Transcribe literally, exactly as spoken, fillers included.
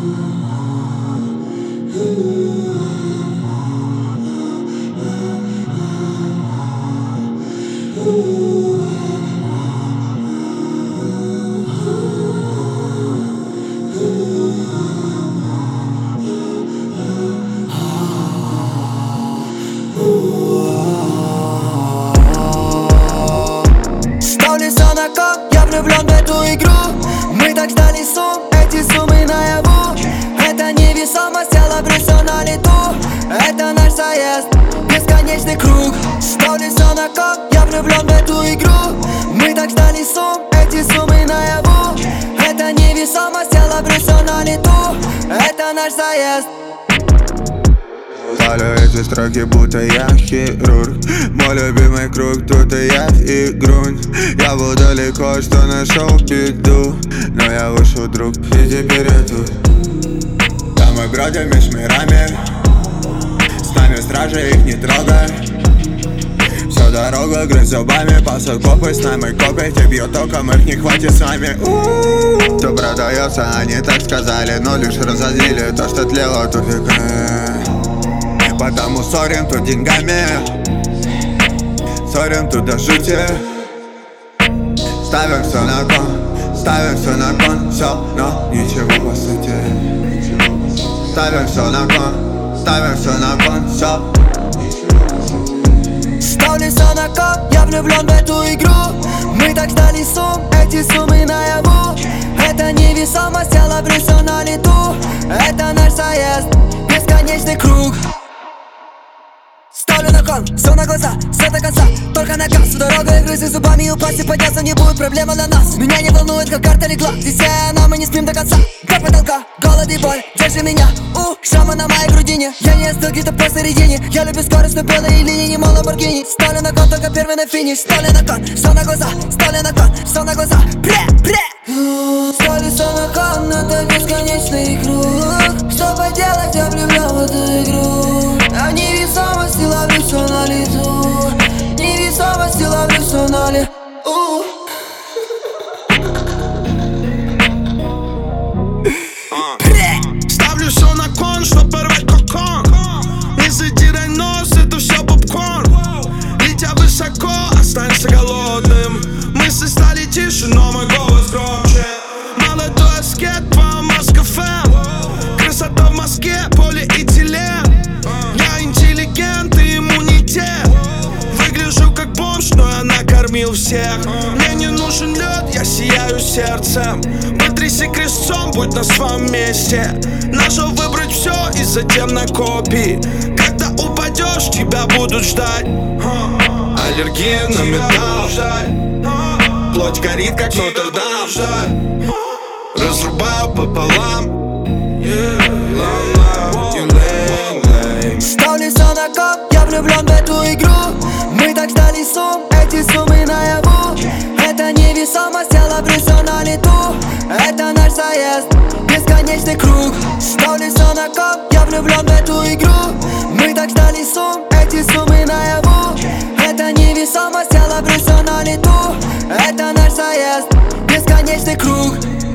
Ставлю все на кон, я влюблен в эту игру. Мы так ждали сумм, эти суммы наяву. Это невесомость, я ловлю все на лету. Это наш заезд, бесконечный круг. Ставлю все на кон, я влюблен в эту игру. Мы так ждали сумм, эти суммы наяву. Это невесомость, я ловлю все на лету. Это наш заезд. Палю эти строки, будто я хирург. Мой любимый круг, тут и я и грунь. Я был далеко, что нашел беду, но я вышел, друг, и теперь я тут. Там мы бродим меж мирами, с нами стражи, их не трогай. Всю дорогу грызь зубами, пасут копы, с нами копы. Те бьют током, их не хватит с вами. У-у-у. Кто продается, они так сказали, но лишь разозлили то, что тлело тут веками. Потому ссорим тут деньгами, ссорим тут до жути. Ставим все на кон, ставим все на кон, все, но ничего по сути. Ставим все на кон, ставим все на кон, все. Ставлю все на кон, я влюблен в эту игру. Мы так ждали сумм, эти суммы наяву. Это невесомость, я ловлю все на лету. Это наш заезд, бесконечный круг. Ставлю на кон, все на глаза, все до конца, только на газ. Всю дорогу я грызу зубами и упасть и подняться не будет проблема для нас. Меня не волнует, как карта легла, здесь я и она, мы не спим до конца. До потолка, голод и боль, держи меня. У, шрамы на моей грудине, я не остыл где-то посередине. Я люблю скорость, но белые линии, не мало Lamborghini. Ставлю на кон, только первый на финиш. Ставлю на кон, все на глаза, ставлю на кон, все на глаза. Пре, пре. Ставлю все на кон, это бесконечный круг. Что поделать, я влюблен в эту игру. А невесомости ловлю все на лету. Невесомости ловлю все на лету. Ставлю все на кон, чтоб порвать кокон. Не задирай нос, это все попкорн. Летя высоко, останься голодным. Мысли стали тише, но мой голос громче. Молодой аскет, по Москва-ФМ. Красота в Москве, полиэтилен. Я интеллигент и иммунитет. Выгляжу как бомж, но я накормил всех. Мне не нужен лед, я сияю сердцем. Потряси крестцом, будь на своем месте. Нашел выбрать все и затем на копии. Когда упадешь, тебя будут ждать. Аллергия на металл. Плоть горит, как Нотр-Дам. Разрубаю пополам. Ставлю все на кон, я влюблен в эту игру. Мы так ждали сумм, эти суммы наяву. Это невесомость, я ловлю все на лету. Это наш заезд, бесконечный круг. Ставлю все на кон, я влюблен в эту игру. Мы так ждали сумм, эти суммы наяву. Это невесомость, я ловлю все на лету. Это наш заезд, бесконечный круг.